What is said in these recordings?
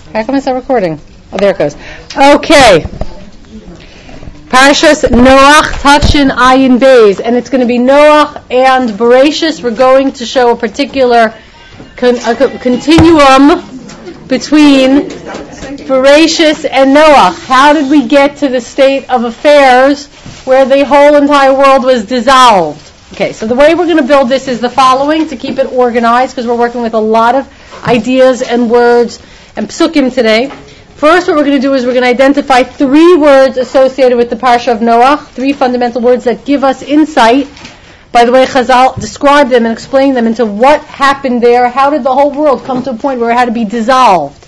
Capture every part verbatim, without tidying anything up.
How come it's not recording? Oh, there it goes. Okay. Parashas Noach, Tafshin Ayin Beis, and it's going to be Noach and Bereshis. We're going to show a particular con- a co- continuum between Bereshis and Noach. How did we get to the state of affairs where the whole entire world was dissolved? Okay, so the way we're going to build this is the following, to keep it organized, because we're working with a lot of ideas and words and psukim today. First, what we're going to do is we're going to identify three words associated with the Parsha of Noach, three fundamental words that give us insight. By the way, Chazal described them and explained them into what happened there. How did the whole world come to a point where it had to be dissolved?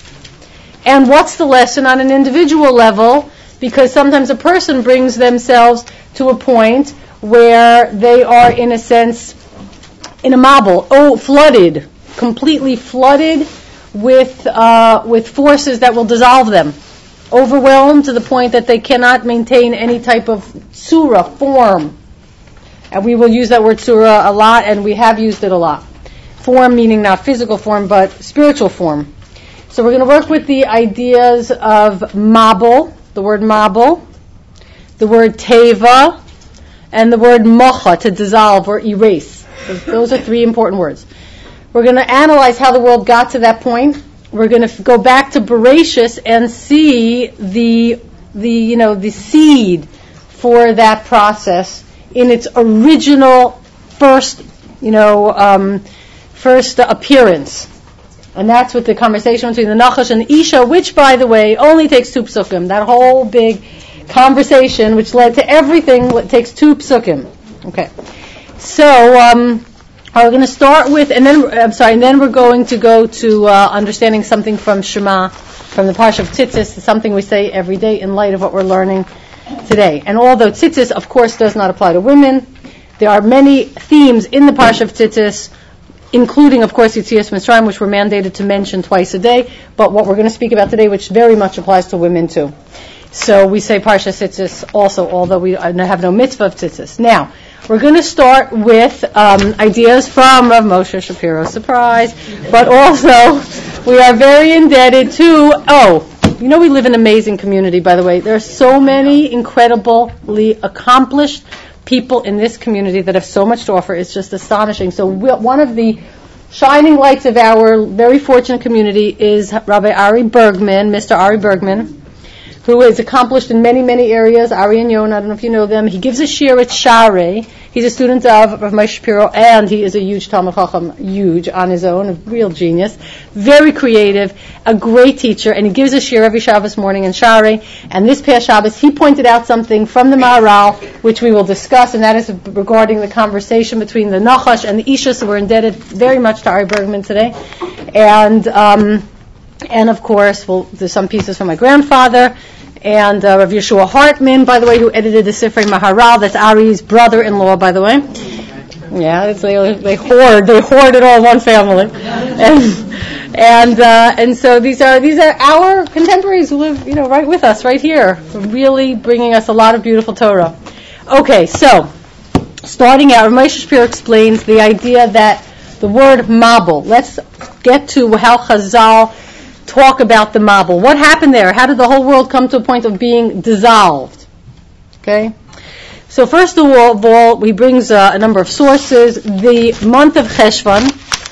And what's the lesson on an individual level? Because sometimes a person brings themselves to a point where they are, in a sense, in a mabul, oh, flooded, completely flooded with uh, with forces that will dissolve them, overwhelmed to the point that they cannot maintain any type of surah, form. And we will use that word surah a lot, and we have used it a lot. Form meaning not physical form, but spiritual form. So we're going to work with the ideas of mabul, the word mabul, the word teva, and the word mocha, to dissolve or erase. Those are three important words. We're going to analyze how the world got to that point. We're going to go back to Bereshis and see the the you know the seed for that process in its original first you know um, first appearance, and that's with the conversation between the Nachash and the Isha, which, by the way, only takes two psukim. That whole big conversation, which led to everything, takes two psukim. Okay, so. Um, We're going to start with, and then I'm sorry, and then we're going to go to uh, understanding something from Shema, from the Parsha of Tzitzis, something we say every day in light of what we're learning today. And although Tzitzis, of course, does not apply to women, there are many themes in the Parsha of Tzitzis, including, of course, Yetzias Mitzrayim, which we're mandated to mention twice a day. But what we're going to speak about today, which very much applies to women too. So we say Parsha Tzitzis also, although we have no mitzvah of Tzitzis. Now, we're going to start with um, ideas from Rav Moshe Shapiro, surprise, but also we are very indebted to, oh, you know we live in an amazing community, by the way. There are so many incredibly accomplished people in this community that have so much to offer. It's just astonishing. So we, one of the shining lights of our very fortunate community is Rabbi Ari Bergman, Mister Ari Bergman, who is accomplished in many, many areas. Ari and Yonah, I don't know if you know them. He gives a shiur at Sharei. He's a student of Rav Moshe Shapiro, and he is a huge Talmud Chacham, huge on his own, a real genius, very creative, a great teacher, and he gives a shiur every Shabbos morning in Sharei. And this past Shabbos, he pointed out something from the Maharal, which we will discuss, and that is regarding the conversation between the Nachash and the Isha. So we're indebted very much to Ari Bergman today. And, um, and of course, we'll, there's some pieces from my grandfather, and uh, Rav Yeshua Hartman, by the way, who edited the Sifrei Maharal. That's Ari's brother-in-law, by the way. Yeah, it's, they, they hoard, they hoard it all in one family, and and uh, and so these are these are our contemporaries who live, you know, right with us, right here, really bringing us a lot of beautiful Torah. Okay, so starting out, Rav Moshe Shapiro explains the idea that the word mabul. Let's get to how Chazal talk about the mabul. What happened there? How did the whole world come to a point of being dissolved? Okay? So first of all, of all he brings uh, a number of sources. The month of Cheshvan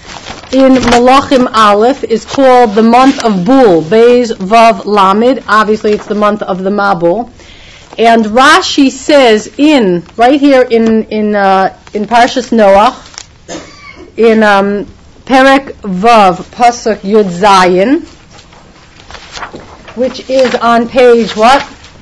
in Malachim Aleph is called the month of Bul, Beis Vav Lamed. Obviously it's the month of the mabul. And Rashi says in, right here in in uh, in Parashas Noach, in um, Perek Vav, Pasuk Yud Zayin, which is on page what?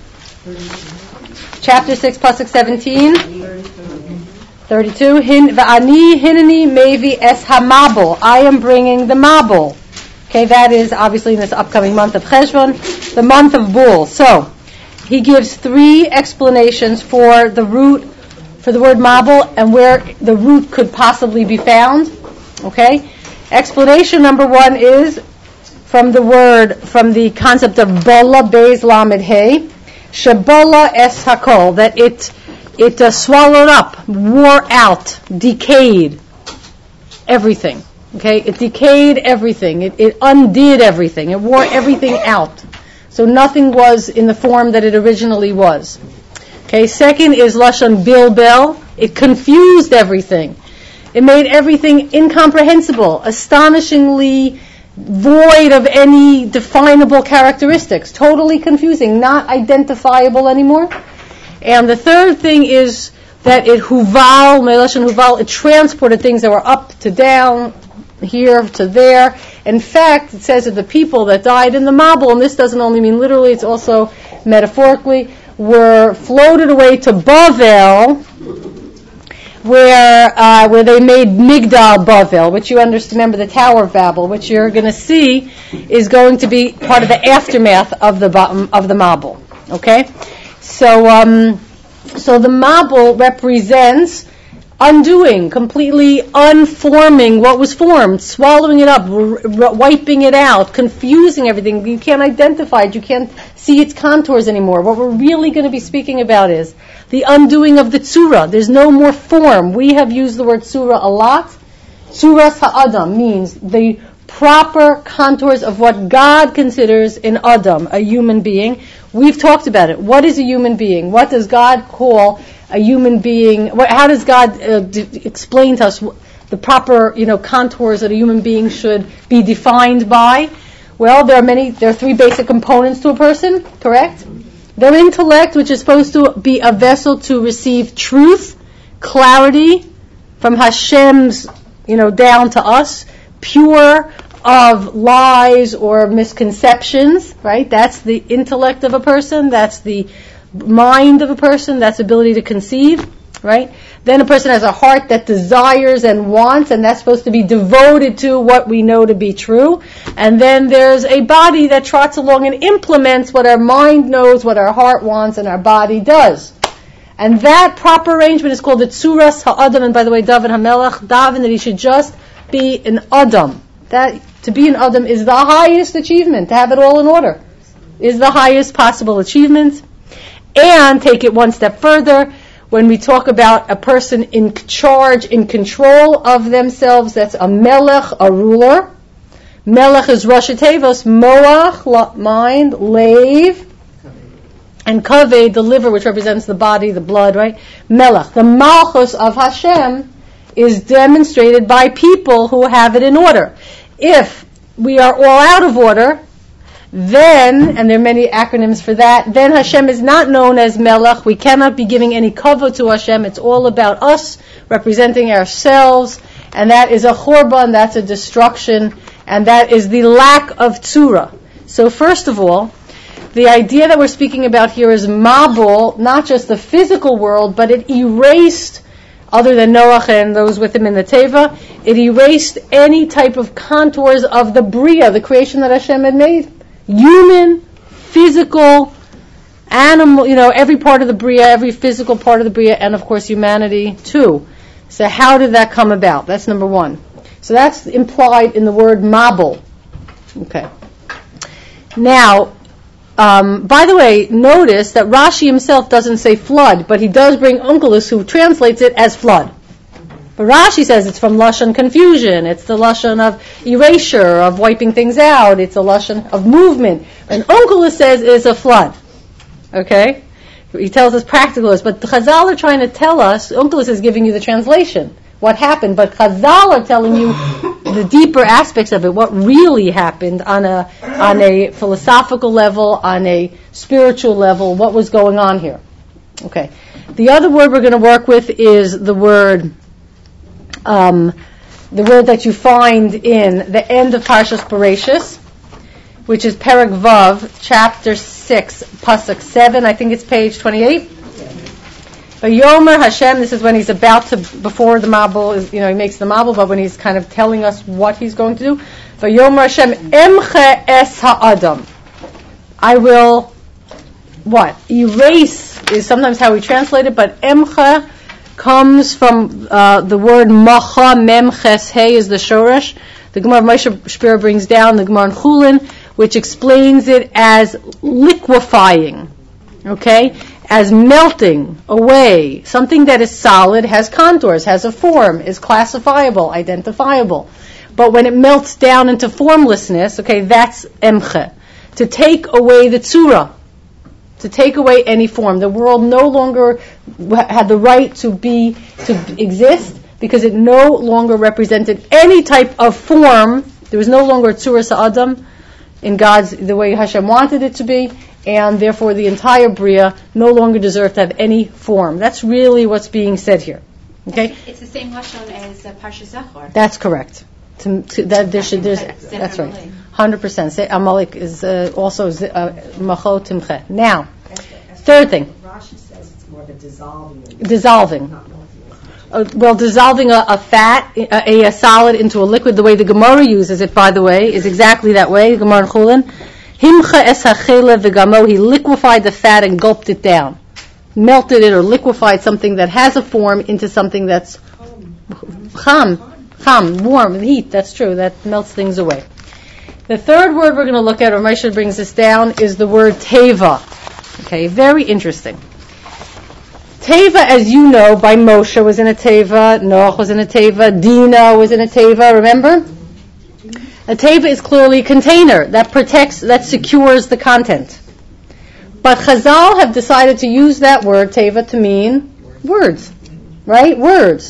Chapter six, Pasuk seventeen. thirty-two. Hin va'ani hinani mevi es hamabul. I am bringing the mabul. Okay, that is obviously in this upcoming month of Cheshvan, the month of Bul. So, he gives three explanations for the root, for the word mabul, and where the root could possibly be found. Okay? Explanation number one is from the word, from the concept of bola beis lamed hey, shebola es hakol, that it it uh, swallowed up, wore out, decayed everything. Okay, it decayed everything. It, it undid everything. It wore everything out. So nothing was in the form that it originally was. Okay, second is Lashon Bilbel. It confused everything. It made everything incomprehensible, astonishingly void of any definable characteristics, totally confusing, not identifiable anymore. And the third thing is that it huval, Melashon huval, it transported things that were up to down, here to there. In fact, it says that the people that died in the Mabul, and this doesn't only mean literally, it's also metaphorically, were floated away to Bavel, where uh, where they made Migdal Bavel, which you understand, remember the Tower of Babel, which you're going to see is going to be part of the aftermath of the of the Mabul. Okay, so um, so the Mabul represents undoing, completely unforming what was formed, swallowing it up, r- r- wiping it out, confusing everything. You can't identify it. You can't see its contours anymore. What we're really going to be speaking about is the undoing of the tzura. There's no more form. We have used the word tzura a lot. Tzuras ha'adam means the proper contours of what God considers an adam, a human being. We've talked about it. What is a human being? What does God call a human being? What, how does God uh, d- explain to us the proper, you know, contours that a human being should be defined by? Well, there are many. There are three basic components to a person. Correct? Their intellect, which is supposed to be a vessel to receive truth, clarity from Hashem's, you know, down to us, pure of lies or misconceptions. Right? That's the intellect of a person. That's the mind of a person, that's ability to conceive, right? Then a person has a heart that desires and wants, and that's supposed to be devoted to what we know to be true. And then there's a body that trots along and implements what our mind knows, what our heart wants, and our body does. And that proper arrangement is called the Tzuras Ha'adam. And by the way, David HaMelech, daven that he should just be an Adam. That, to be an Adam is the highest achievement. To have it all in order is the highest possible achievement. And take it one step further, when we talk about a person in charge, in control of themselves, that's a melech, a ruler. Melech is Rosh Tevos, moach, mind, leiv, and kaved, the liver, which represents the body, the blood, right? Melech, the malchus of Hashem, is demonstrated by people who have it in order. If we are all out of order, then, and there are many acronyms for that, then Hashem is not known as Melech. We cannot be giving any kavod to Hashem. It's all about us, representing ourselves, and that is a churban, that's a destruction, and that is the lack of tzura. So first of all, the idea that we're speaking about here is Mabul, not just the physical world, but it erased, other than Noach and those with him in the Teva, it erased any type of contours of the Bria, the creation that Hashem had made. Human, physical, animal, you know, every part of the Bria, every physical part of the Bria, and of course humanity too. So how did that come about? That's number one. So that's implied in the word Mabul. Okay. Now, um, by the way, notice that Rashi himself doesn't say flood, but he does bring Onkelos, who translates it as flood. But Rashi says it's from Lashon confusion. It's the Lashon of erasure, of wiping things out. It's a Lashon of movement. And Onkelos says it's a flood. Okay? He tells us practicalists. But the Chazal are trying to tell us, Onkelos is giving you the translation, what happened. But Chazal are telling you the deeper aspects of it, what really happened on a on a philosophical level, on a spiritual level, what was going on here. Okay. The other word we're going to work with is the word... Um, the word that you find in the end of Parshas Bereshis, which is Perek Vav, chapter six, pasuk seven. I think it's page twenty-eight. Vayomer Hashem. This is when he's about to, before the Mabul, is, you know, he makes the Mabul, but when he's kind of telling us what he's going to do. Vayomer Hashem Emche es ha'adam. I will, what? Erase is sometimes how we translate it, but Emche comes from uh, the word macha mem ches hey is the shoresh. The Gemara of Moshe Shapiro brings down the Gemara in Chulin, which explains it as liquefying, okay, as melting away. Something that is solid has contours, has a form, is classifiable, identifiable. But when it melts down into formlessness, okay, that's emche. To take away the tzura. To take away any form. The world no longer had the right to be, to exist, because it no longer represented any type of form. There was no longer tzura sa'adam in God's, the way Hashem wanted it to be, and therefore the entire Bria no longer deserved to have any form. That's really what's being said here. Okay? It's the same lashon as uh, Parsha Zachor. That's correct. To, to, that there should, there's, that's right. one hundred percent. Say Amalek is uh, also macho timche. Now, third thing. Rashi says it's more of a dissolving. Dissolving. Uh, well, dissolving a, a fat, a, a solid into a liquid, the way the Gemara uses it, by the way, is exactly that way. Gemara in Chulin. Himcha es hachele v'gamo. He liquefied the fat and gulped it down. Melted it or liquefied something that has a form into something that's cham. Cham, warm, heat, that's true. That melts things away. The third word we're going to look at, or Moshe brings this down, is the word teva. Okay, very interesting. Teva, as you know, by Moshe was in a teva, Noach was in a teva, Dinah was in a teva, remember? A teva is clearly a container that protects, that secures the content. But Chazal have decided to use that word, teva, to mean words. Right? Words.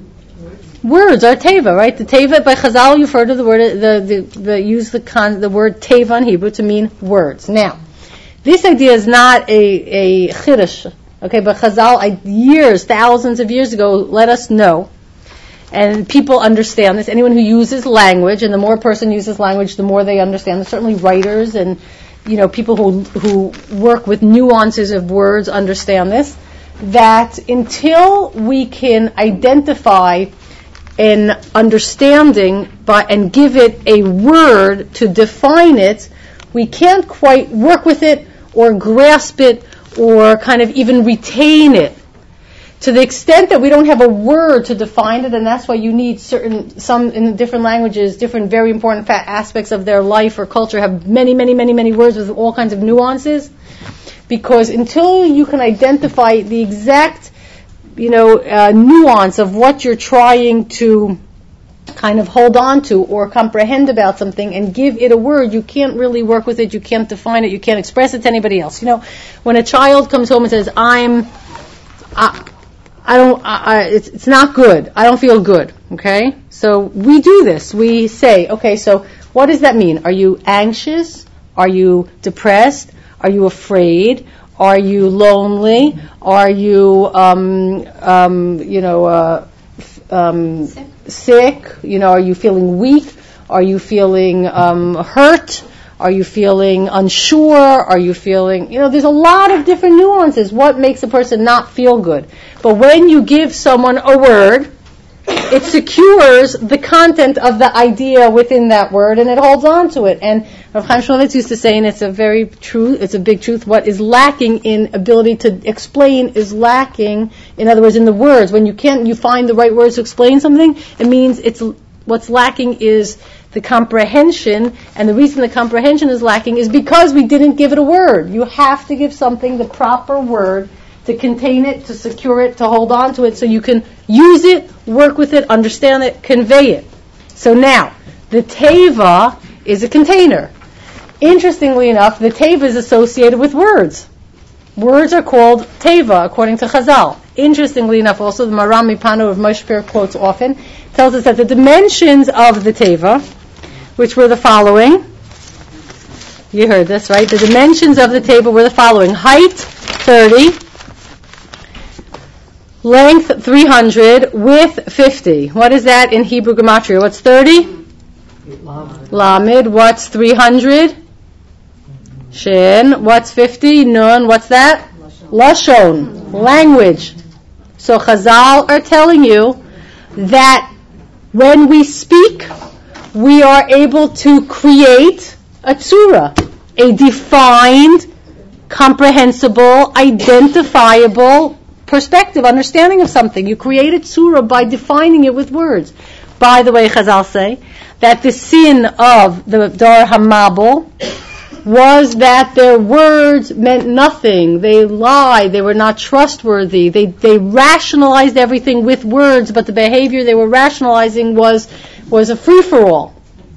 Words are teva, right? The teva by Chazal, you've heard of the word, the, the, the use the con, the word teva in Hebrew to mean words. Now, this idea is not a, a chiddush, okay, but Chazal, I, years, thousands of years ago, let us know, and people understand this. Anyone who uses language, and the more a person uses language, the more they understand. There's certainly writers and, you know, people who who work with nuances of words understand this, that until we can identify an understanding by, and give it a word to define it, we can't quite work with it or grasp it or kind of even retain it. To the extent that we don't have a word to define it, and that's why you need certain, some in different languages, different very important fa- aspects of their life or culture have many, many, many, many words with all kinds of nuances, because until you can identify the exact, you know, uh, nuance of what you're trying to kind of hold on to or comprehend about something and give it a word, you can't really work with it, you can't define it, you can't express it to anybody else. You know, when a child comes home and says, I'm, I, I don't, I, I, it's, it's not good, I don't feel good, okay? So we do this, we say, okay, so what does that mean? Are you anxious? Are you depressed? Are you afraid? Are you lonely? Are you, um, um, you know, uh, um, sick. sick? You know, are you feeling weak? Are you feeling um, hurt? Are you feeling unsure? Are you feeling, you know, there's a lot of different nuances. What makes a person not feel good? But when you give someone a word, it secures the content of the idea within that word, and it holds on to it. And Rav Chaim Shmulevitz used to say, and it's a very true, it's a big truth, what is lacking in ability to explain is lacking, in other words, in the words. When you can't, you find the right words to explain something, it means it's, what's lacking is the comprehension, and the reason the comprehension is lacking is because we didn't give it a word. You have to give something the proper word to contain it, to secure it, to hold on to it, so you can use it, work with it, understand it, convey it. So now, the teva is a container. Interestingly enough, the teva is associated with words. Words are called teva, according to Chazal. Interestingly enough, also the Maram Mipano of Moshe Shapiro quotes often, tells us that the dimensions of the teva, which were the following, you heard this, right? The dimensions of the teva were the following: height, thirty, length three hundred, width fifty. What is that in Hebrew gematria? What's thirty? Lamed. What's three hundred? Shin. What's fifty? Nun. What's that? Lashon. Language. So Chazal are telling you that when we speak, we are able to create a tzura, a defined, comprehensible, identifiable perspective, understanding of something. You created tzura by defining it with words. By the way, Chazal say that the sin of the Dar HaMabul was that their words meant nothing. They lied. They were not trustworthy. They they rationalized everything with words, but the behavior they were rationalizing was was a free-for-all.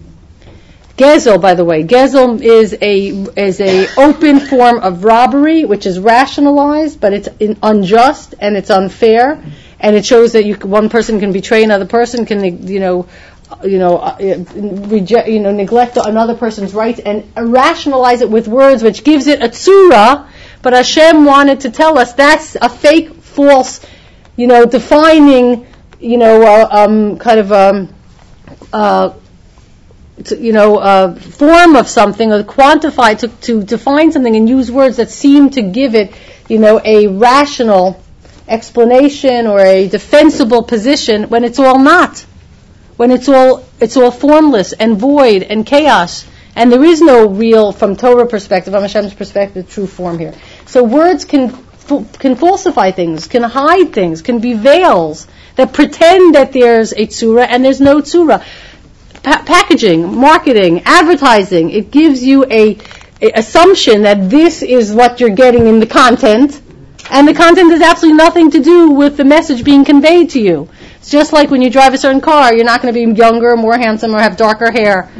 Gezel, by the way, Gezel is a is a open form of robbery, which is rationalized, but it's in, unjust and it's unfair, and it shows that you, one person can betray another person, can you know, you know, uh, reject, you know, neglect another person's rights, and rationalize it with words, which gives it a tzura. But Hashem wanted to tell us that's a fake, false, you know, defining, you know, uh, um, kind of. Um, uh, To, you know, uh, form of something, or quantify, to, to define something and use words that seem to give it, you know, a rational explanation or a defensible position when it's all not. When it's all, it's all formless and void and chaos. And there is no real, from Torah perspective, from Hashem's perspective, true form here. So words can, can falsify things, can hide things, can be veils that pretend that there's a tzura and there's no tzura. Pa- packaging, marketing, advertising, it gives you a, a assumption that this is what you're getting in the content, and the content has absolutely nothing to do with the message being conveyed to you. It's just like when you drive a certain car, you're not going to be younger, more handsome, or have darker hair.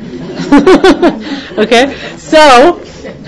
Okay? So,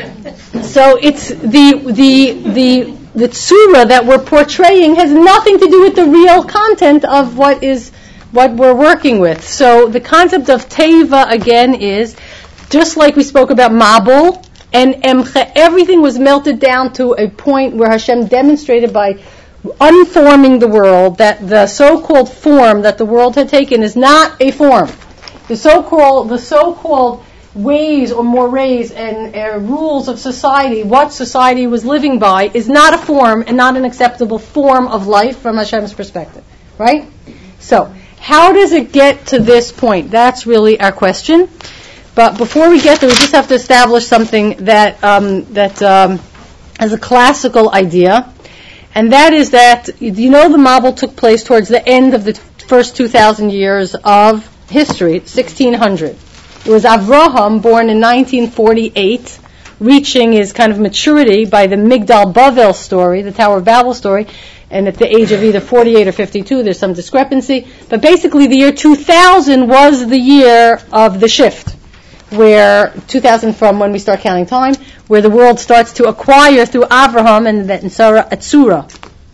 so it's the, the, the, the tzura that we're portraying has nothing to do with the real content of what is what we're working with. So the concept of teva again is, just like we spoke about Mabul and Emche, everything was melted down to a point where Hashem demonstrated by unforming the world that the so-called form that the world had taken is not a form. The so-called, the so-called ways or mores and uh, rules of society, what society was living by, is not a form and not an acceptable form of life from Hashem's perspective. Right? So, how does it get to this point? That's really our question. But before we get there, we just have to establish something that um, that um, is a classical idea, and that is that, you know, the Mabul took place towards the end of the first two thousand years of history, sixteen hundred. It was Avraham, born in nineteen forty-eight, reaching his kind of maturity by the Migdal Bavel story, the Tower of Babel story, and at the age of either forty-eight or fifty-two, there's some discrepancy. But basically, the year two thousand was the year of the shift, where two thousand from when we start counting time, where the world starts to acquire through Avraham and then Sarah a tzura.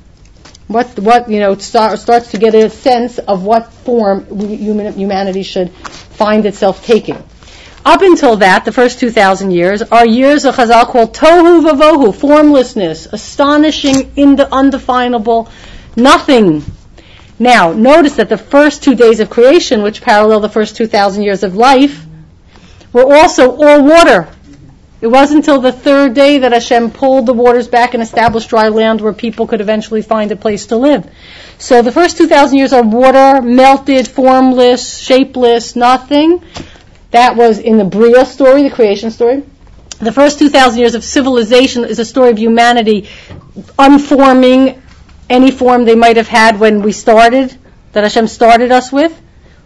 What, what you know, start, starts to get a sense of what form human, humanity should find itself taking. Up until that, the first two thousand years, are years of Chazal called Tohu Vavohu, formlessness, astonishing, in the undefinable, nothing. Now, notice that the first two days of creation, which parallel the first two thousand years of life, were also all water. It wasn't until the third day that Hashem pulled the waters back and established dry land where people could eventually find a place to live. So the first two thousand years are water, melted, formless, shapeless, nothing. That was in the Bria story, the creation story. The first two thousand years of civilization is a story of humanity unforming any form they might have had when we started, that Hashem started us with.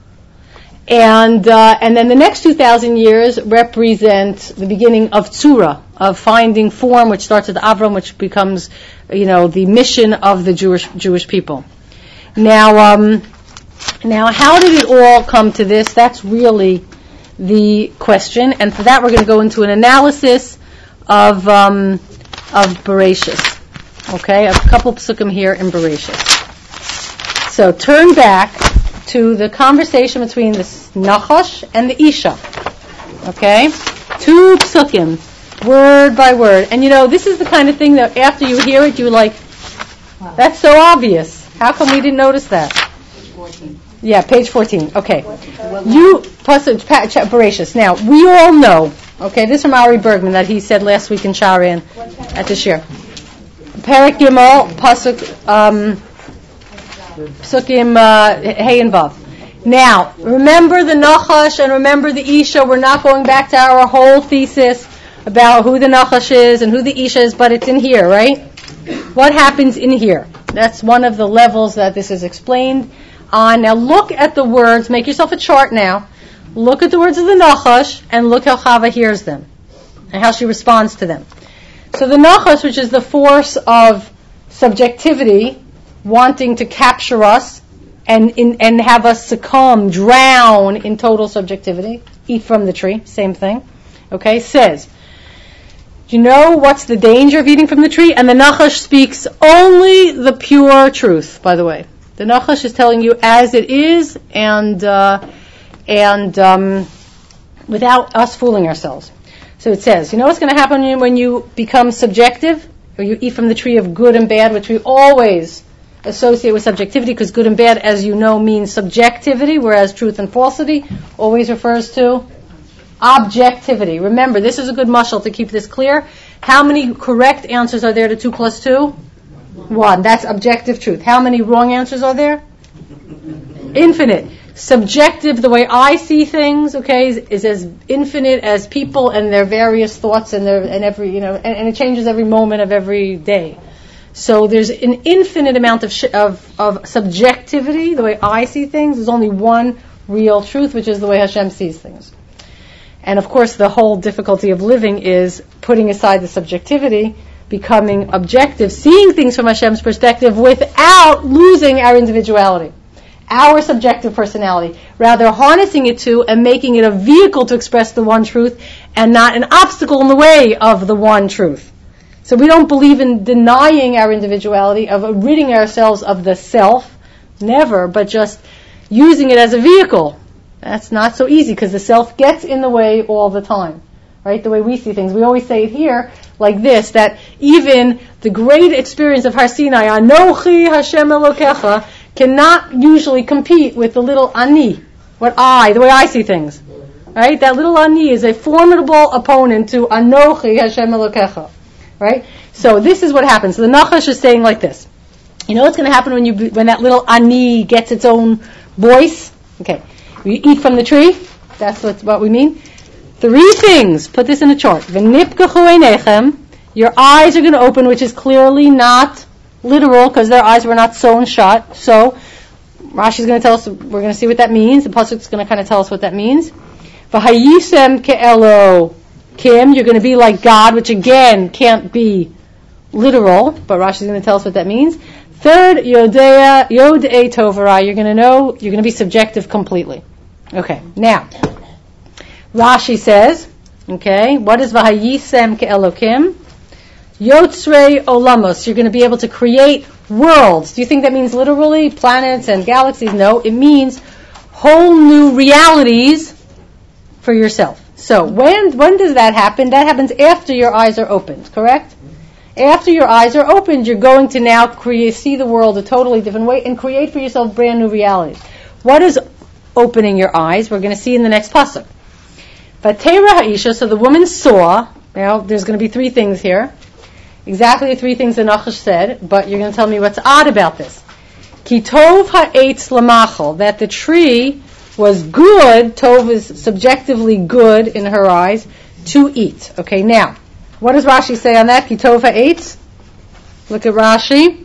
And uh, and then the next two thousand years represent the beginning of Tzura, of finding form, which starts with Avram, which becomes, you know, the mission of the Jewish Jewish people. Now, um, now, how did it all come to this? That's really the question, and for that we're going to go into an analysis of um, of Bereshis. Okay, a couple psukim here in Bereshis. So turn back to the conversation between the Nachash and the Isha. Okay, two psukim, word by word, and you know this is the kind of thing that after you hear it, you're like, that's so obvious. How come we didn't notice that? fourteen. Yeah, page fourteen. Okay. You, plus Bereshis. Now, we all know, okay, this is from Ari Bergman that he said last week in Sharon at the Shir. Perek Gimel, Pasuk, um, Psukim, uh, Hey and Vav. Now, remember the Nachash and remember the Isha. We're not going back to our whole thesis about who the Nachash is and who the Isha is, but it's in here, right? What happens in here? That's one of the levels that this is explained on. Now look at the words, make yourself a chart now. Look at the words of the Nachash and look how Chava hears them and how she responds to them. So the Nachash, which is the force of subjectivity, wanting to capture us, and in, and have us succumb, drown in total subjectivity. Eat from the tree, same thing. Okay, says, do you know what's the danger of eating from the tree? And the Nachash speaks only the pure truth, by the way. The Nachash is telling you as it is, and uh, and um, without us fooling ourselves. So it says, you know what's going to happen when you become subjective, or you eat from the tree of good and bad, which we always associate with subjectivity, because good and bad, as you know, means subjectivity, whereas truth and falsity always refers to objectivity. Remember, this is a good mashal to keep this clear. How many correct answers are there to two plus two? One. That's objective truth. How many wrong answers are there? Infinite. Subjective, the way I see things, okay, is, is as infinite as people and their various thoughts and their and every you know, and, and it changes every moment of every day. So there's an infinite amount of, sh- of of subjectivity, the way I see things. There's only one real truth, which is the way Hashem sees things. And of course, the whole difficulty of living is putting aside the subjectivity, becoming objective, seeing things from Hashem's perspective without losing our individuality, our subjective personality, rather harnessing it to and making it a vehicle to express the one truth and not an obstacle in the way of the one truth. So we don't believe in denying our individuality, of ridding ourselves of the self, never, but just using it as a vehicle. That's not so easy because the self gets in the way all the time, right? The way we see things. We always say it here like this, that even the great experience of Har Sinai, Anochi Hashem Elokecha, cannot usually compete with the little ani, what I, the way I see things, right? That little ani is a formidable opponent to Anochi Hashem Elokecha, right? So this is what happens. So the Nachash is saying like this. You know what's going to happen when you when that little ani gets its own voice? Okay. You eat from the tree. That's what, what we mean. Three things. Put this in a chart. V'nipkachu einechem. Your eyes are going to open, which is clearly not literal because their eyes were not sewn shut. So Rashi's going to tell us. We're going to see what that means. The pasuk is going to kind of tell us what that means. V'hayisem ke'elo kim. You're going to be like God, which again can't be literal, but Rashi's going to tell us what that means. Third, yodea yodei tovara. You're going to know. You're going to be subjective completely. Okay, now, Rashi says, okay, what is v'hayisem ke'elokim? Yotzrei olamos. You're going to be able to create worlds. Do you think that means literally planets and galaxies? No, it means whole new realities for yourself. So, when when does that happen? That happens after your eyes are opened, correct? After your eyes are opened, you're going to now create, see the world a totally different way and create for yourself brand new realities. What is opening your eyes? We're going to see in the next pasuk. Vatera ha'isha, so the woman saw. Now, there's going to be three things here. Exactly the three things the Nachash said, but you're going to tell me what's odd about this. Ki tov ha'etz lamachal, that the tree was good, tov is subjectively good in her eyes, to eat. Okay, now, what does Rashi say on that? Ki tov ha'etz? Look at Rashi.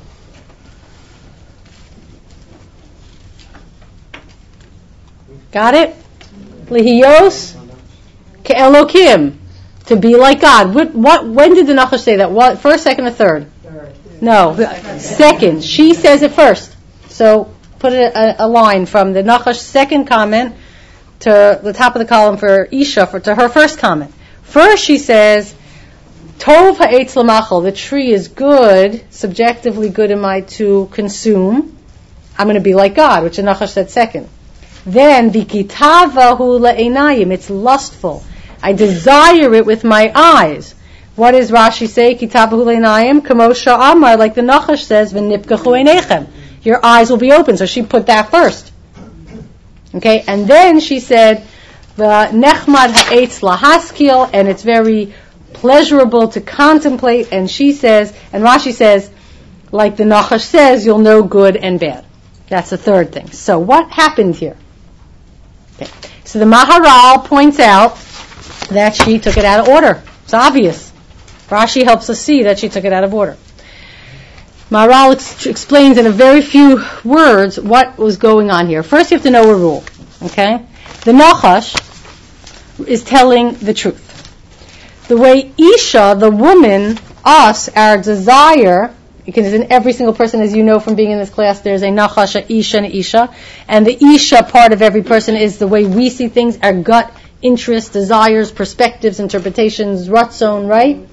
Got it? Lihiyos ke'elokim. To be like God. What, what, when did the Nachash say that? What, first, second, or third? Third. No, second. second. She says it first. So put a, a, a line from the Nachash's second comment to the top of the column for Isha, for, to her first comment. First she says, Tov ha'etz lamachal, the tree is good, subjectively good am I to consume. I'm going to be like God, which the Nachash said second. Then, vikitavahu le'einayim, it's lustful. I desire it with my eyes. What does Rashi say? Kitabahu leinayim, kamo sha'amar, like the Nachash says, v'nipkachu einechem. Your eyes will be open. So she put that first. Okay, and then she said, v'nechmad ha'etz lahaskil, and it's very pleasurable to contemplate. And she says, and Rashi says, like the Nachash says, you'll know good and bad. That's the third thing. So what happened here? Okay. So the Maharal points out that she took it out of order. It's obvious. Rashi helps us see that she took it out of order. Maharal ex- explains in a very few words what was going on here. First, you have to know a rule. Okay? The Nachash is telling the truth. The way Isha, the woman, us, our desire, because in every single person, as you know from being in this class, there's a nachash, a isha, and a isha. And the isha part of every person is the way we see things, our gut, interests, desires, perspectives, interpretations, ratzon, right?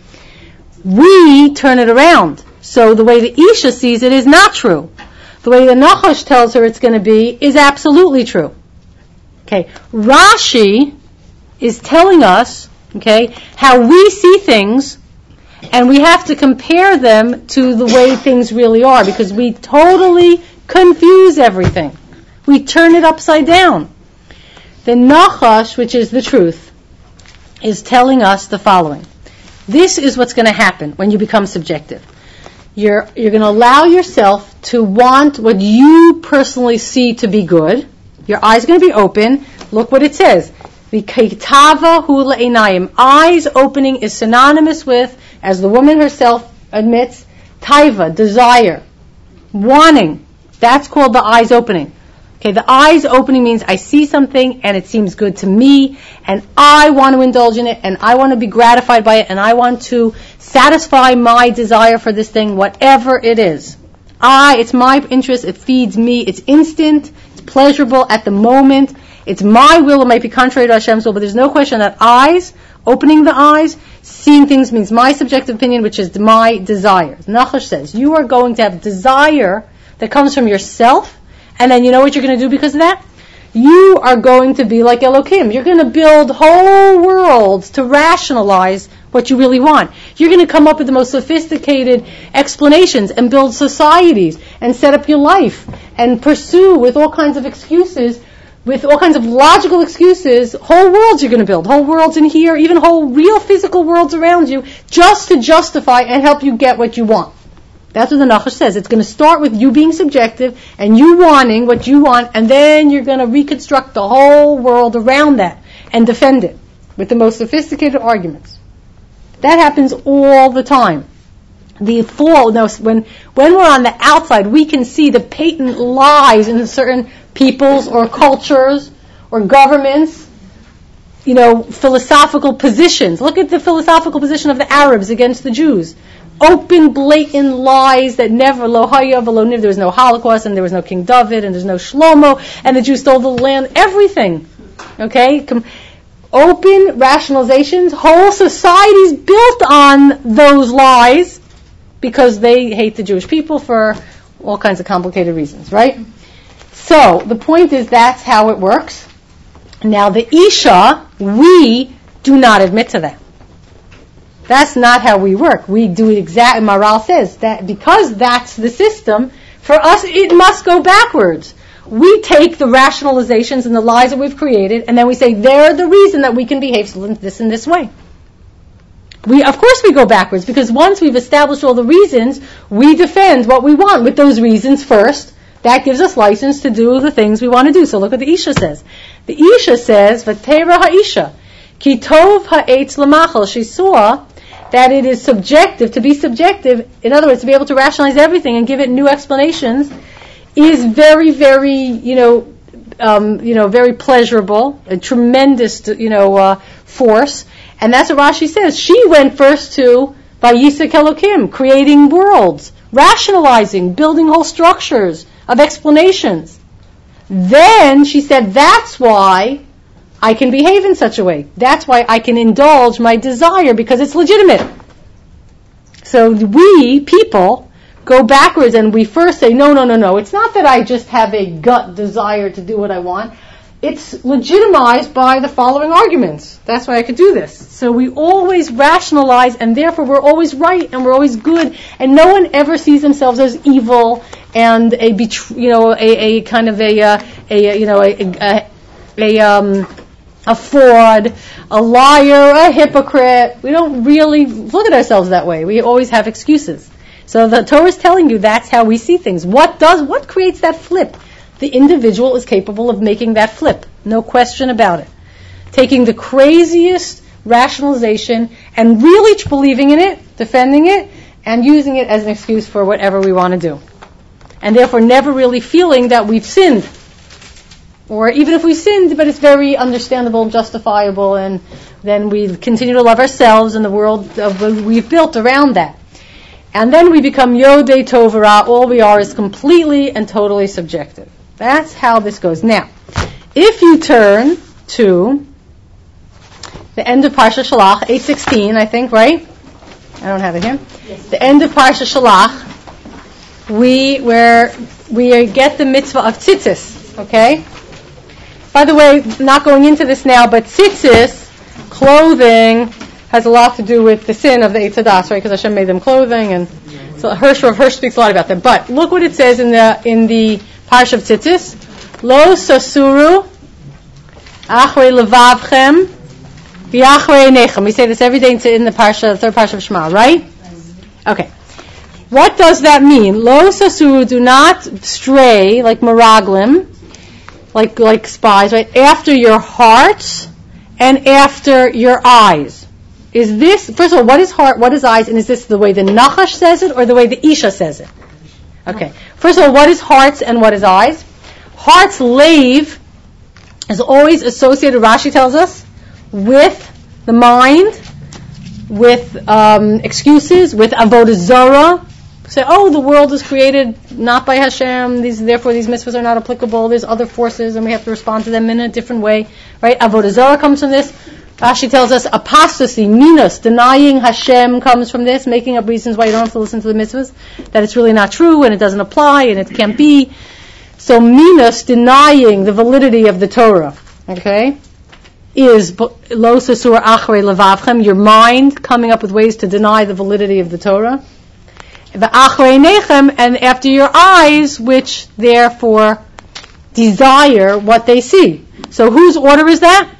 We turn it around. So the way the isha sees it is not true. The way the nachash tells her it's going to be is absolutely true. Okay, Rashi is telling us, okay, how we see things, and we have to compare them to the way things really are, because we totally confuse everything. We turn it upside down. The Nachash, which is the truth, is telling us the following. This is what's going to happen when you become subjective. You're, you're going to allow yourself to want what you personally see to be good. Your eyes are going to be open. Look what it says. V'keitava hu le'einayim. Eyes opening is synonymous with, as the woman herself admits, taiva, desire, wanting. That's called the eyes opening. Okay, the eyes opening means I see something and it seems good to me, and I want to indulge in it, and I want to be gratified by it, and I want to satisfy my desire for this thing, whatever it is. I, it's my interest, it feeds me, it's instant, it's pleasurable at the moment. It's my will, it might be contrary to Hashem's will, but there's no question that eyes, opening the eyes, seeing things means my subjective opinion, which is my desire. Nachash says, you are going to have desire that comes from yourself, and then you know what you're going to do because of that? You are going to be like Elohim. You're going to build whole worlds to rationalize what you really want. You're going to come up with the most sophisticated explanations and build societies and set up your life and pursue with all kinds of excuses, with all kinds of logical excuses, whole worlds you're going to build, whole worlds in here, even whole real physical worlds around you, just to justify and help you get what you want. That's what the Nachash says. It's going to start with you being subjective and you wanting what you want, and then you're going to reconstruct the whole world around that and defend it with the most sophisticated arguments. That happens all the time. The fall, no, when, when we're on the outside, we can see the patent lies in certain peoples or cultures or governments, you know, philosophical positions. Look at the philosophical position of the Arabs against the Jews. Open, blatant lies that never, lo haya v'lo niv, there was no Holocaust, and there was no King David, and there's no Shlomo, and the Jews stole the land, everything. Okay? Open rationalizations, whole societies built on those lies, because they hate the Jewish people for all kinds of complicated reasons, right? So, the point is that's how it works. Now, the Isha, we do not admit to that. That's not how we work. We do it exactly, Maral says, that because that's the system, for us it must go backwards. We take the rationalizations and the lies that we've created, and then we say, they're the reason that we can behave this in this way. We, of course we go backwards, because once we've established all the reasons, we defend what we want with those reasons first. That gives us license to do the things we want to do. So look what the Isha says. The Isha says, V'teira ha'isha, ki tov ha'etz l'machal. She saw that it is subjective, to be subjective, in other words, to be able to rationalize everything and give it new explanations, is very, very, you know, um, you know, very pleasurable, a tremendous, you know, uh, force. And that's what Rashi says. She went first to Vayisek Elokim, creating worlds, rationalizing, building whole structures of explanations. Then she said, that's why I can behave in such a way. That's why I can indulge my desire, because it's legitimate. So we, people, go backwards and we first say, no, no, no, no. It's not that I just have a gut desire to do what I want. It's legitimized by the following arguments. That's why I could do this. So we always rationalize, and therefore we're always right and we're always good, and no one ever sees themselves as evil and a, you know, a, a kind of a, a, a you know, a, a, a um. a fraud, a liar, a hypocrite. We don't really look at ourselves that way. We always have excuses. So the Torah is telling you that's how we see things. What does, what creates that flip? The individual is capable of making that flip. No question about it. Taking the craziest rationalization and really believing in it, defending it, and using it as an excuse for whatever we want to do. And therefore never really feeling that we've sinned. Or even if we sinned, but it's very understandable and justifiable, and then we continue to love ourselves and the world of, we've built around that. And then we become Yodei Tovara. All we are is completely and totally subjective. That's how this goes. Now, if you turn to the end of Parsha Shalach, eight sixteen, I think, right? I don't have it here. Yes. The end of Parsha Shalach, we where we get the mitzvah of tzitzis. Okay. By the way, not going into this now, but tzitzis, clothing, has a lot to do with the sin of the Eitz Hadas, right? Because Hashem made them clothing, and so Hirsch Rav Hirsch speaks a lot about them. But look what it says in the in the Parsha of Tzitzis: Lo sasuru achrei levavchem v'achrei einechem. We say this every day in the Parsha, the third Parsha of Shema, right? Okay. What does that mean? Lo sasuru, do not stray like meraglim, like like spies, right? After your heart and after your eyes. Is this, first of all, what is heart, what is eyes, and is this the way the Nachash says it or the way the Isha says it? Okay. First of all, what is hearts and what is eyes? Heart's lave is always associated, Rashi tells us, with the mind, with um, excuses, with avodah zarah. Say, oh, the world is created not by Hashem, these, therefore these mitzvahs are not applicable, there's other forces and we have to respond to them in a different way. Right? Avodah zarah comes from this. Rashi tells us apostasy, minus, denying Hashem comes from this, making up reasons why you don't have to listen to the mitzvahs, that it's really not true and it doesn't apply and it can't be. So minus, denying the validity of the Torah, okay, is lo sasur achrei levavchem, your mind coming up with ways to deny the validity of the Torah. The achrei einechem, and after your eyes, which therefore desire what they see. So whose order is that?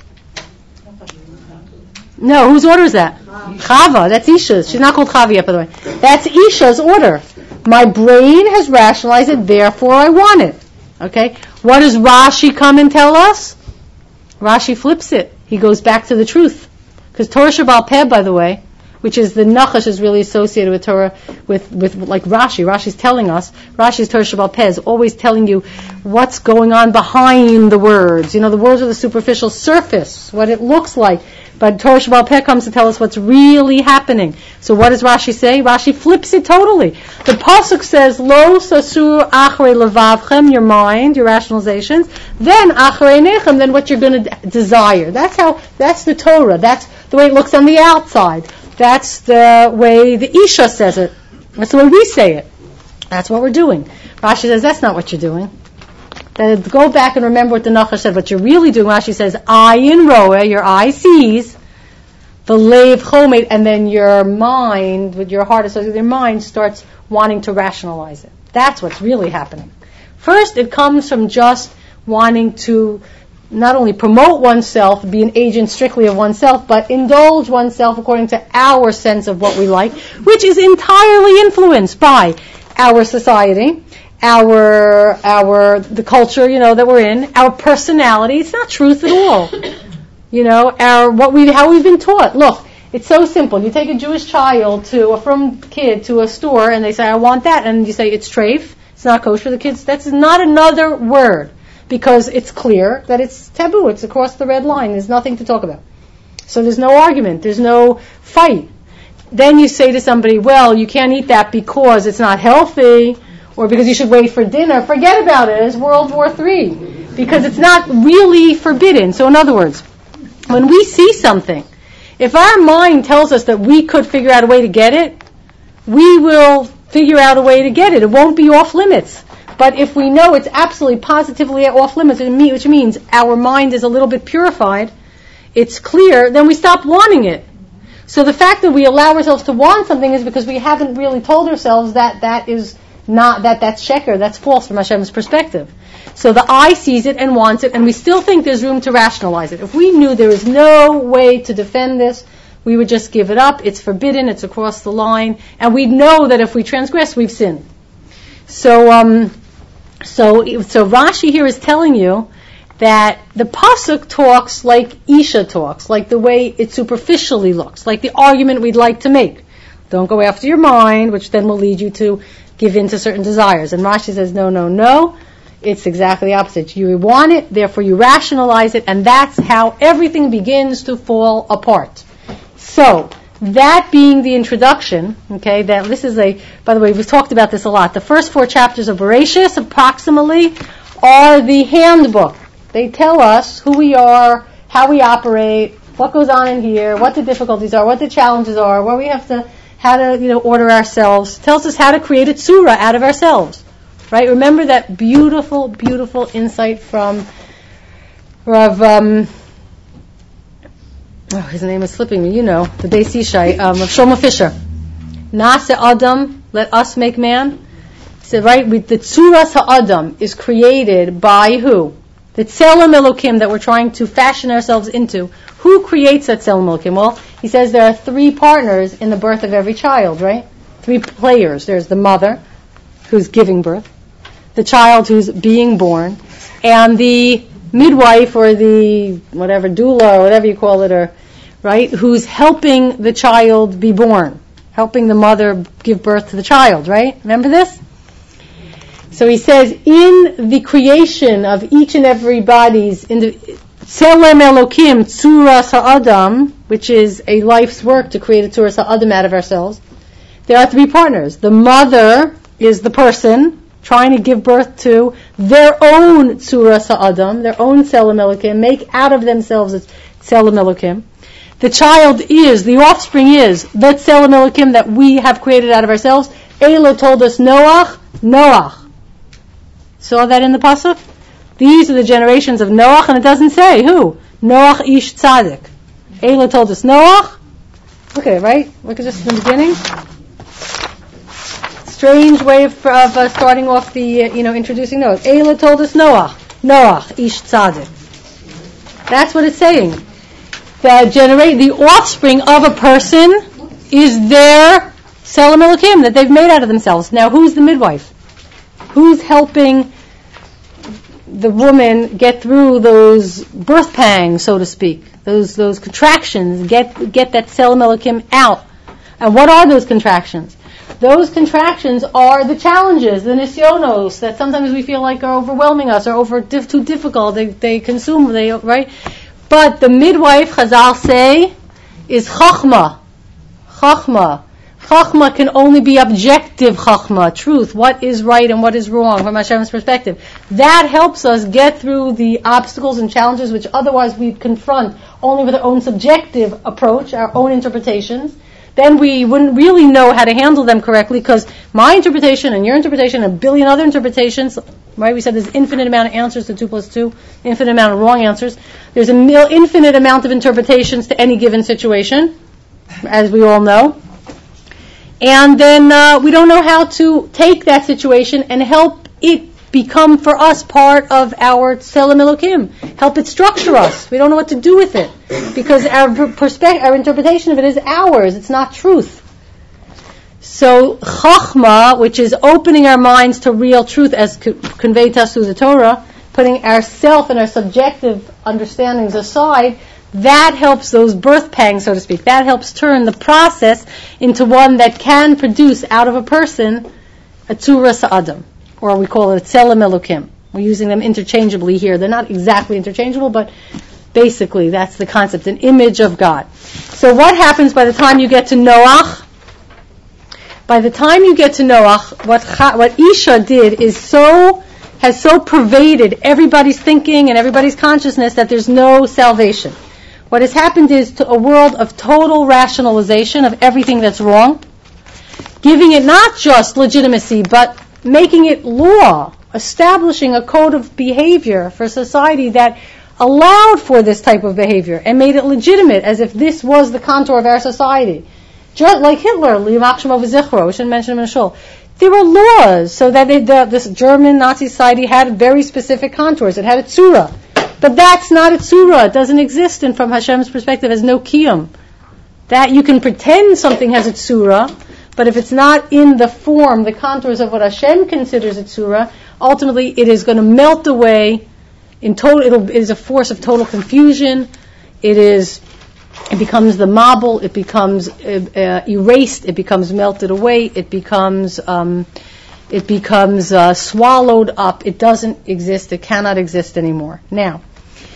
No, whose order is that? Chava, that's Isha's. She's not called Chava yet, by the way. That's Isha's order. My brain has rationalized it, therefore I want it. Okay? What does Rashi come and tell us? Rashi flips it. He goes back to the truth. Because Torah Shebaal Peh, by the way, which is the Nachash is really associated with Torah, with, with like Rashi. Rashi's telling us, Rashi's Torah Shebaal Peh is always telling you what's going on behind the words. You know, the words are the superficial surface, what it looks like. But Torah Shebaal Peh comes to tell us what's really happening. So what does Rashi say? Rashi flips it totally. The pasuk says, Lo sasur achrei levavchem, your mind, your rationalizations. Then achrei einechem, then what you're going to d- desire. That's how, that's the Torah. That's the way it looks on the outside. That's the way the Isha says it. That's the way we say it. That's what we're doing. Rashi says, that's not what you're doing. Then go back and remember what the Nachash said. What you're really doing, Rashi says, ayin roeh, your eye sees, the leiv chomed, and then your mind, with your heart associated with your mind, starts wanting to rationalize it. That's what's really happening. First, it comes from just wanting to not only promote oneself, be an agent strictly of oneself, but indulge oneself according to our sense of what we like, which is entirely influenced by our society, our, our, the culture, you know, that we're in, our personality. It's not truth at all. You know, our, what we, how we've been taught. Look, it's so simple. You take a Jewish child to, a from kid to a store and they say, I want that, and you say, it's treif, it's not kosher. The kids, that's not another word, because it's clear that it's taboo. It's across the red line. There's nothing to talk about. So there's no argument. There's no fight. Then you say to somebody, well, you can't eat that because it's not healthy, or because you should wait for dinner. Forget about it. It's World War Three. Because it's not really forbidden. So in other words, when we see something, if our mind tells us that we could figure out a way to get it, we will figure out a way to get it. It won't be off limits. But if we know it's absolutely positively off limits, which means our mind is a little bit purified, it's clear, then we stop wanting it. So the fact that we allow ourselves to want something is because we haven't really told ourselves that that is not, that that's sheker, that's false from Hashem's perspective. So the eye sees it and wants it, and we still think there's room to rationalize it. If we knew there is no way to defend this, we would just give it up. It's forbidden, it's across the line, and we know that if we transgress, we've sinned. So, um, so, so Rashi here is telling you that the pasuk talks like Isha talks, like the way it superficially looks, like the argument we'd like to make. Don't go after your mind, which then will lead you to give in to certain desires. And Rashi says, no, no, no. It's exactly the opposite. You want it, therefore you rationalize it, and that's how everything begins to fall apart. So, that being the introduction, okay, that this is a, by the way, we've talked about this a lot. The first four chapters of Bereshis, approximately, are the handbook. They tell us who we are, how we operate, what goes on in here, what the difficulties are, what the challenges are, where we have to, how to, you know, order ourselves. Tells us how to create a tzura out of ourselves, right? Remember that beautiful, beautiful insight from Rav, um, oh, his name is slipping me, you know, the Beis Yishai, um, of Shlomo Fisher. Nase Adam, let us make man. He said, right, we, the Tzuras HaAdam is created by who? The Tzelem Elokim that we're trying to fashion ourselves into. Who creates that Tzelem Elokim? Well, he says there are three partners in the birth of every child, right? Three players. There's the mother, who's giving birth, the child who's being born, and the midwife or the whatever, doula or whatever you call it, or right, who's helping the child be born, helping the mother give birth to the child, right? Remember this? So he says, in the creation of each and every body's, in the Tzelem Elokim, Tzuras HaAdam, which is a life's work to create a Tzuras HaAdam out of ourselves, there are three partners. The mother is the person trying to give birth to their own Tzuras HaAdam, their own Tzelem Elokim, make out of themselves a Tzelem Elokim. The child is, the offspring is, the Tzelem Elokim that we have created out of ourselves. Eila told us Noach, Noach. Saw that in the pasuk? These are the generations of Noach, and it doesn't say who. Noach ish tzaddik. Eila told us Noach. Look at it, right? Look at this in the beginning. Strange way of, of uh, starting off the, uh, you know, introducing Noach. Eila told us Noach. Noach ish tzaddik. That's what it's saying. The generate, the offspring of a person is their Tzelem Elokim that they've made out of themselves. Now, who's the midwife? Who's helping the woman get through those birth pangs, so to speak, those those contractions, get get that Tzelem Elokim out? And what are those contractions? Those contractions are the challenges, the nisyonos that sometimes we feel like are overwhelming us, or over diff, too difficult. They they consume, they right. But the midwife, Chazal say, is Chachma. Chachma. Chachma can only be objective Chachma, truth, what is right and what is wrong from Hashem's perspective. That helps us get through the obstacles and challenges which otherwise we'd confront only with our own subjective approach, our own interpretations. Then we wouldn't really know how to handle them correctly, because my interpretation and your interpretation and a billion other interpretations, right? We said there's infinite amount of answers to two plus two, infinite amount of wrong answers. There's an mil- infinite amount of interpretations to any given situation, as we all know. And then uh, we don't know how to take that situation and help it become for us part of our Tzelem Elokim. Help it structure us. We don't know what to do with it, because our perspe- our interpretation of it is ours. It's not truth. So Chachma, which is opening our minds to real truth as co- conveyed to us through the Torah, putting ourself and our subjective understandings aside, that helps those birth pangs, so to speak. That helps turn the process into one that can produce out of a person a Tzuras HaAdam, or we call it a Tzelem Elokim. We're using them interchangeably here. They're not exactly interchangeable, but basically that's the concept, an image of God. So what happens by the time you get to Noach? By the time you get to Noach, what what Isha did is so has so pervaded everybody's thinking and everybody's consciousness that there's no salvation. What has happened is to a world of total rationalization of everything that's wrong, giving it not just legitimacy, but making it law, establishing a code of behavior for society that allowed for this type of behavior and made it legitimate, as if this was the contour of our society. Just like Hitler, we shouldn't mention him in a shul. There were laws so that it, the, this German Nazi society had very specific contours. It had a tzura. But that's not a tzura. It doesn't exist, and from Hashem's perspective, has no kiyum. That you can pretend something has a tzura, but if it's not in the form, the contours of what Hashem considers a tzura, ultimately it is going to melt away. In total, it'll, it is a force of total confusion. It is. It becomes the marble. It becomes uh, uh, erased. It becomes melted away. It becomes. Um, It becomes uh, swallowed up. It doesn't exist. It cannot exist anymore. Now,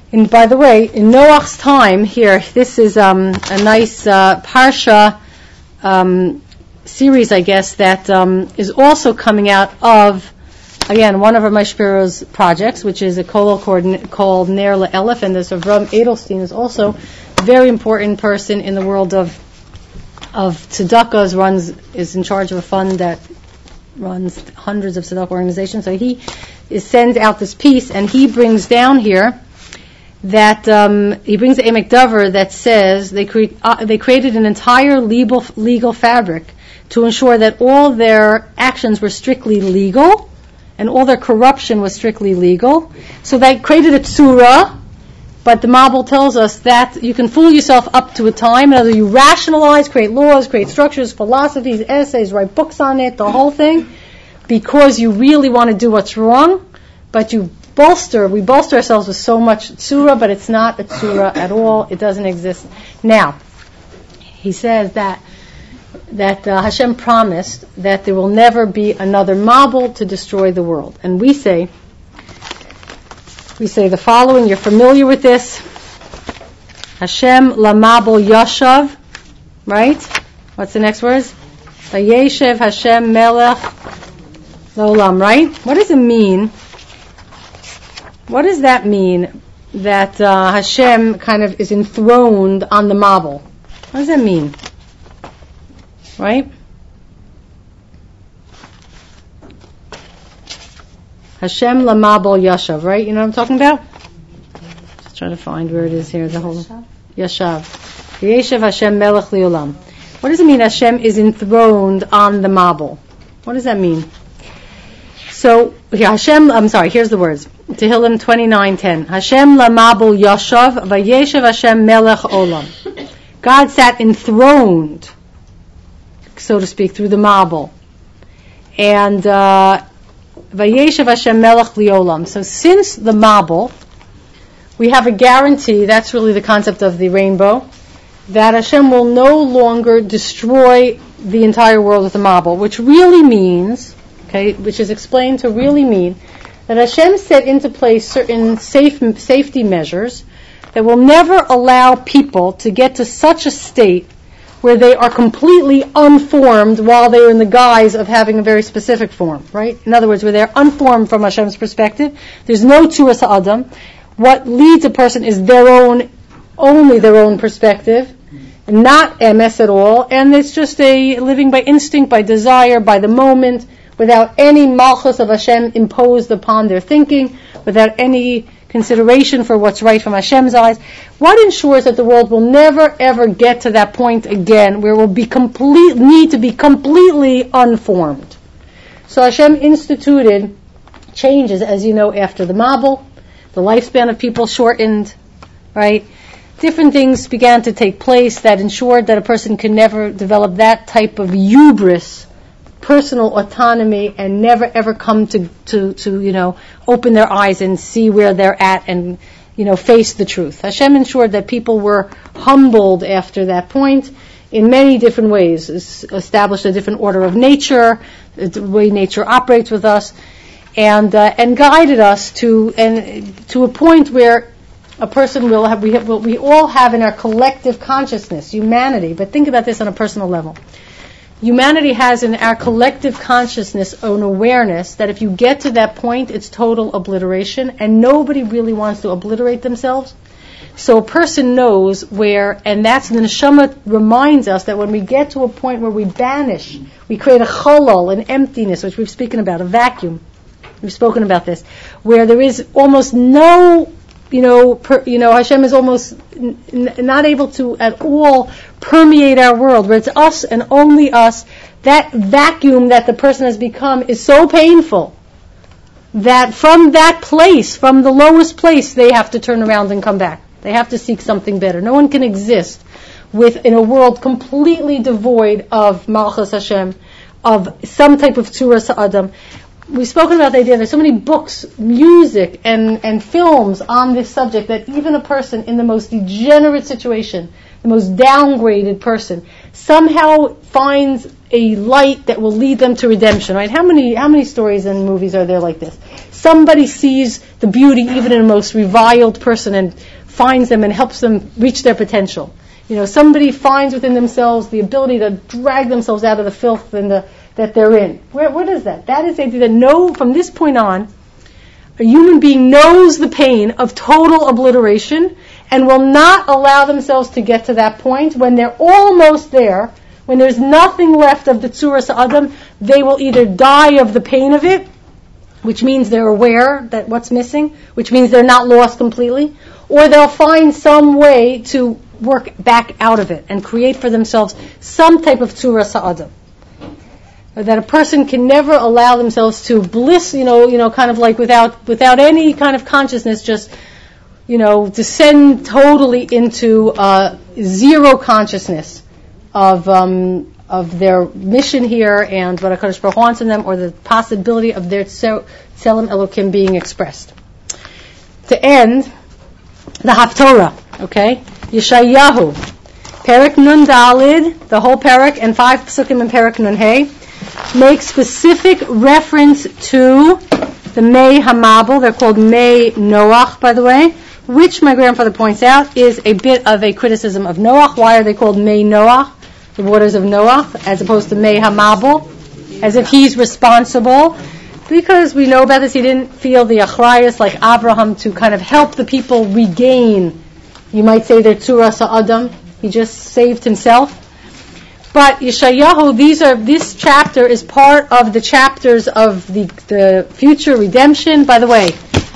And by the way, in Noach's time here, this is um, a nice uh, Parsha um, series, I guess, that um, is also coming out of, again, one of our Mashpiro's projects, which is a kollel called Ner LeElef, and this Avram Edelstein is also a very important person in the world of of tzedakahs, runs, is in charge of a fund that runs hundreds of tzedakah organizations. So he is, sends out this piece, and he brings down here that um, he brings the Emek Dover that says they cre- uh, they created an entire legal legal fabric to ensure that all their actions were strictly legal and all their corruption was strictly legal. So they created a tzura, but the Mabul tells us that you can fool yourself up to a time. In other words, you rationalize, create laws, create structures, philosophies, essays, write books on it, the whole thing, because you really want to do what's wrong, but you bolster, we bolster ourselves with so much tzura, but it's not a tzura at all. It doesn't exist. Now, he says that that uh, Hashem promised that there will never be another Mabul to destroy the world. And we say, we say the following, you're familiar with this, Hashem lamabul yashav, right? What's the next words? Vayeshev Hashem melech l'olam, right? What does it mean? What does that mean, that uh, Hashem kind of is enthroned on the Mabul? What does that mean? Right? Hashem lamabul yashav, right? You know what I'm talking about? Just trying to find where it is here. The whole yashav. Yeshev Hashem melech liolam. What does it mean Hashem is enthroned on the Mabul? What does that mean? So, here, Hashem, I'm sorry, here's the words. Tehillim twenty-nine ten. Hashem lamabul yashav, vayeshev Hashem melech olam. God sat enthroned, so to speak, through the Mabul. And, uh, vayeshev Hashem melech liolam. So since the Mabul, we have a guarantee, that's really the concept of the rainbow, that Hashem will no longer destroy the entire world with the Mabul, which really means, okay, which is explained to really mean that Hashem set into place certain safe, safety measures that will never allow people to get to such a state where they are completely unformed while they're in the guise of having a very specific form, right? In other words, where they're unformed from Hashem's perspective, there's no Tuas Adam. What leads a person is their own, only their own perspective, not M S at all, and it's just a living by instinct, by desire, by the moment, without any malchus of Hashem imposed upon their thinking, without any consideration for what's right from Hashem's eyes. What ensures that the world will never ever get to that point again where it will be complete, need to be completely unformed? So Hashem instituted changes, as you know, after the Mabul. The lifespan of people shortened, right? Different things began to take place that ensured that a person could never develop that type of hubris, personal autonomy, and never ever come to, to, to, you know, open their eyes and see where they're at and, you know, face the truth. Hashem ensured that people were humbled after that point in many different ways. It's established a different order of nature, the way nature operates with us, and uh, and guided us to and to a point where a person will have we have, will, we all have in our collective consciousness, humanity. But think about this on a personal level. Humanity has in our collective consciousness an awareness that if you get to that point, it's total obliteration, and nobody really wants to obliterate themselves. So a person knows where, and that's the neshama reminds us that when we get to a point where we banish, we create a cholol, an emptiness, which we've spoken about, a vacuum. We've spoken about this, where there is almost no, you know, per, you know, Hashem is almost n- n- not able to at all permeate our world, where it's us and only us. That vacuum that the person has become is so painful that from that place, from the lowest place, they have to turn around and come back. They have to seek something better. No one can exist with in a world completely devoid of Malchus Hashem, of some type of Tzuras Adam. We've spoken about the idea, there's so many books, music, and, and films on this subject that even a person in the most degenerate situation the most downgraded person, somehow finds a light that will lead them to redemption, right? How many how many stories and movies are there like this? Somebody sees the beauty even in the most reviled person and finds them and helps them reach their potential. You know, somebody finds within themselves the ability to drag themselves out of the filth and the, that they're in. Where, what is that? That is the idea that no, from this point on, a human being knows the pain of total obliteration and will not allow themselves to get to that point. When they're almost there, when there's nothing left of the Tzuras Adam, they will either die of the pain of it, which means they're aware that what's missing, which means they're not lost completely, or they'll find some way to work back out of it and create for themselves some type of Tzuras Adam. That a person can never allow themselves to bliss, you know, you know, kind of like without without any kind of consciousness, just, you know, descend totally into uh, zero consciousness of um, of their mission here and what HaKadosh Baruch Hu wants in them, or the possibility of their Tselem Elokim being expressed. To end, the Haftorah, okay? Yeshayahu, Perek Nun Dalid, the whole Perek, and five Psukim in Perek Nun Hey, make specific reference to the Mei Hamabel. They're called Mei Noach, by the way, which my grandfather points out is a bit of a criticism of Noach. Why are they called Mei Noach, the waters of Noach, as opposed to Mei Hamabel, as if he's responsible? Because we know about this, he didn't feel the achrayus like Abraham to kind of help the people regain, you might say, their Tzuras Adam. He just saved himself. But Yeshayahu, these are this chapter is part of the chapters of the the future redemption. By the way,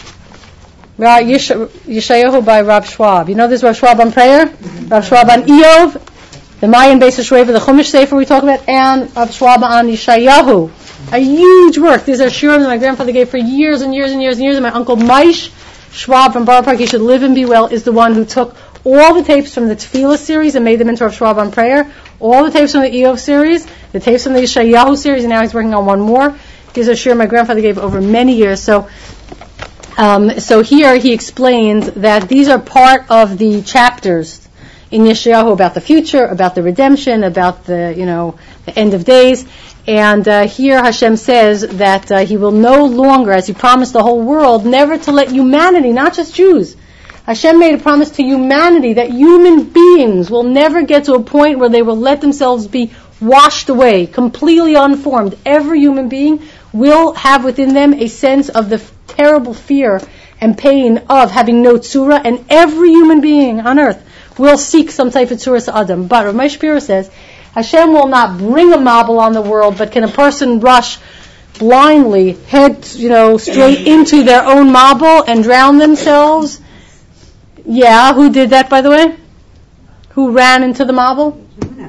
Yeshayahu by Rav Schwab. You know this Rav Schwab on prayer, Rav Schwab on Eov, the Mayan Beis Shveva, the Chumash Sefer we talk about, and Rav Schwab on Yeshayahu. A huge work. These are shurim that my grandfather gave for years and years and years and years. And my uncle Maish Schwab from Borough Park, he should live and be well, is the one who took all the tapes from the Tefillah series and made them into Rav Schwab on prayer. All the tapes from the Eov series, the tapes from the Yeshayahu series, and now he's working on one more. These are sure my grandfather gave over many years. So, um, so here he explains that these are part of the chapters in Yeshayahu about the future, about the redemption, about the, you know, the end of days. And uh, here Hashem says that uh, He will no longer, as He promised the whole world, never to let humanity, not just Jews. Hashem made a promise to humanity that human beings will never get to a point where they will let themselves be washed away, completely unformed. Every human being will have within them a sense of the f- terrible fear and pain of having no tzura, and every human being on earth will seek some type of tzuras adam. But Rav Moshe Shapiro says, Hashem will not bring a mabul on the world, but can a person rush blindly, head, you know, straight into their own mabul and drown themselves? Yeah, who did that, by the way? Who ran into the mabul?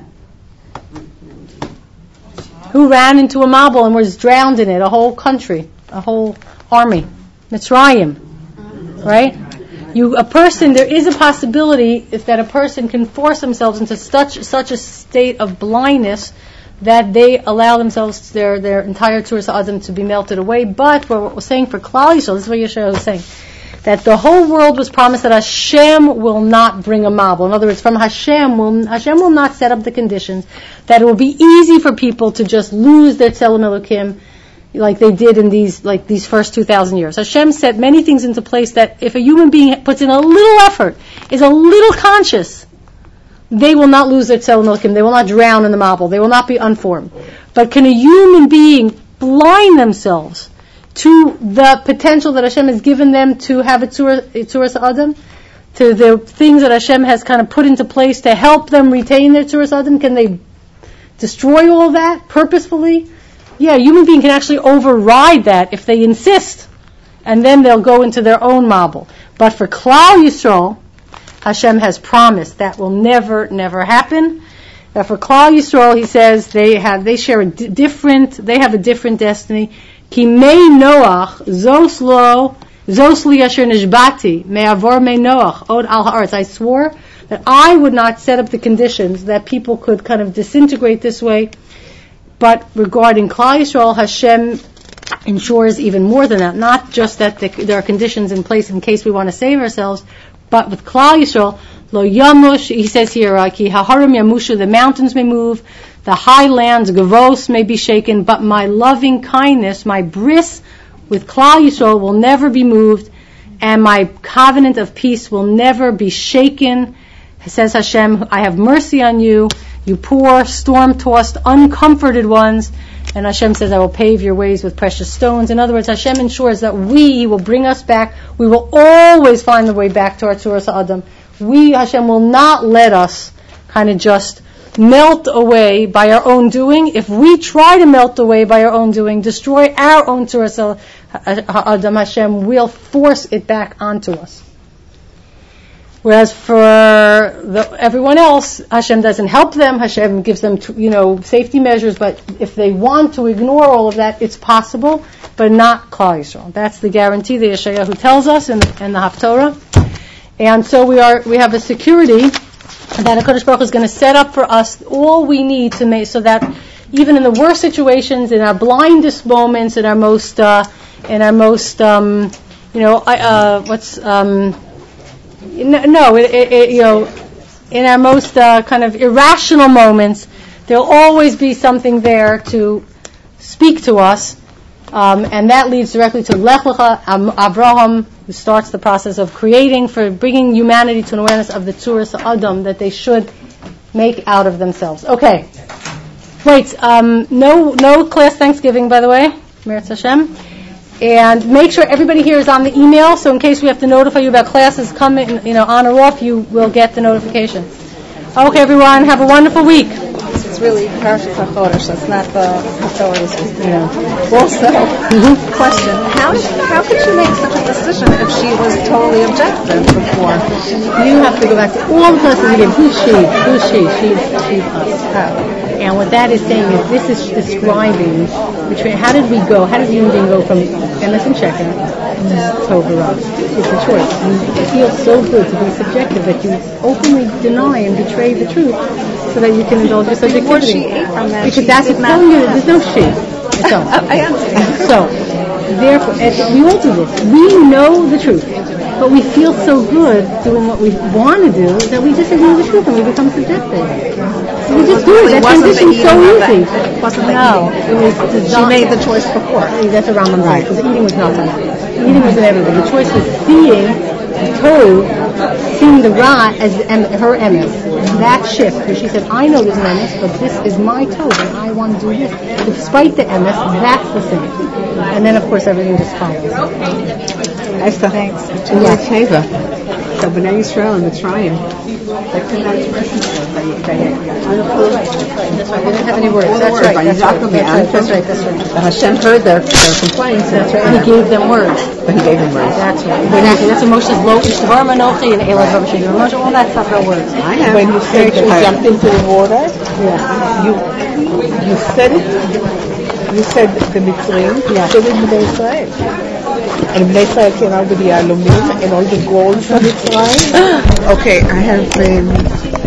Who ran into a mabul and was drowned in it? A whole country, a whole army. Mitzrayim, right? You, a person, there is a possibility if that a person can force themselves into such such a state of blindness that they allow themselves their their entire Tzuras Adam to be melted away. But what we're saying for Klal Yisrael, this is what Yeshua was saying, that the whole world was promised that Hashem will not bring a mabul. In other words, from Hashem will Hashem will not set up the conditions that it will be easy for people to just lose their Tzelem Elokim like they did in these like these first two thousand years. Hashem set many things into place that if a human being puts in a little effort, is a little conscious, they will not lose their Tzelem Elokim. They will not drown in the mabul. They will not be unformed. But can a human being blind themselves to the potential that Hashem has given them to have a Tzuras Adam, to the things that Hashem has kind of put into place to help them retain their Tzuras Adam? Can they destroy all of that purposefully? Yeah, a human being can actually override that if they insist, and then they'll go into their own mabul. But for Klal Yisrael, Hashem has promised that will never, never happen. That for Klal Yisrael, He says they have, they share a d- different, they have a different destiny. Ki mei Noach zos lo zos li asher nishbati me'avor mei Noach od al haaretz. I swore that I would not set up the conditions that people could kind of disintegrate this way. But regarding Klal Yisrael, Hashem ensures even more than that. Not just that the, there are conditions in place in case we want to save ourselves, but with Klal Yisrael, Lo yamush, he says here, uh, ki haharim yamushu, the mountains may move, the highlands, gavos, may be shaken, but my loving kindness, my bris with Klal Yisrael will never be moved, and my covenant of peace will never be shaken. Says Hashem, I have mercy on you, you poor, storm-tossed, uncomforted ones. And Hashem says, I will pave your ways with precious stones. In other words, Hashem ensures that we will bring us back. We will always find the way back to our Tzuras Ha'adam. We, Hashem, will not let us kind of just melt away by our own doing. If we try to melt away by our own doing, destroy our own Tzuras Ha'adam, Hashem will force it back onto us. Whereas for the, everyone else, Hashem doesn't help them. Hashem gives them, you know, safety measures. But if they want to ignore all of that, it's possible, but not Klal Yisrael. That's the guarantee that Yeshayahu tells us in the, in the Haftorah. And so we are, we have a security that HaKadosh Baruch Hu is going to set up for us all we need to make, so that even in the worst situations, in our blindest moments, in our most, uh, in our most, um, you know, uh, what's, um, No, it, it, it, you know, in our most uh, kind of irrational moments, there'll always be something there to speak to us, um, and that leads directly to Lech Lecha, um, Abraham, who starts the process of creating, for bringing humanity to an awareness of the Tzuras Ha'adam that they should make out of themselves. Okay, wait, um, no, no class Thanksgiving, by the way, Meretz Hashem. And make sure everybody here is on the email, so in case we have to notify you about classes coming, you know, on or off, you will get the notification. Okay, everyone, have a wonderful week. It's really Parashas HaChodesh. It's not the Haftorahs. Yeah. Also, mm-hmm. question: How did, how could she make such a decision if she was totally objective before? You have to go back to all the classes again. Who's she? Who's she? She's she's us. Oh. And what that is saying is, this is describing between, how did we go, how did the human being go from Emes and Sheker to Tovah? It's a choice. You feel so good to be subjective that you openly deny and betray the truth so that you can indulge your subjectivity. She ate from that, because that's what's telling you, there's no she. It's all. I understand. So, therefore, we all do this. We know the truth, but we feel so good doing what we want to do that we just ignore the truth and we become subjective. So we just do it. That transition's so easy. It wasn't the no, eating. it was designed. She made the choice before. That's a Rambam right. Because eating was not something. Eating was in everything. The choice was seeing the Tov, seeing the Ra as em, her emes. That shift, because she said, I know there's an emes, but this is my Tov, and I want to do this. Despite the emes, that's the thing. And then, of course, everything just follows. Esther, thanks. Yes. Teva. So Bnei Yisrael and Mitzrayim, they could not express themselves. They, they, That's right. They didn't have any words. That's right. That's right. That's right. That's right. Hashem heard their, their complaints. That's right. He gave them words. But he gave them words. That's right. Exactly. That's what Moshe's lo Ishtavar Manochi and Elad Rabashim. Moshe, all that stuff are words. I know. When you said you jumped into the water, Yeah. you you said it. You said the Mitzrayim. You said it Bnei Israel. And Bnei Israel came out with the Alumim and all the gold from Mitzrayim. Okay, I have um,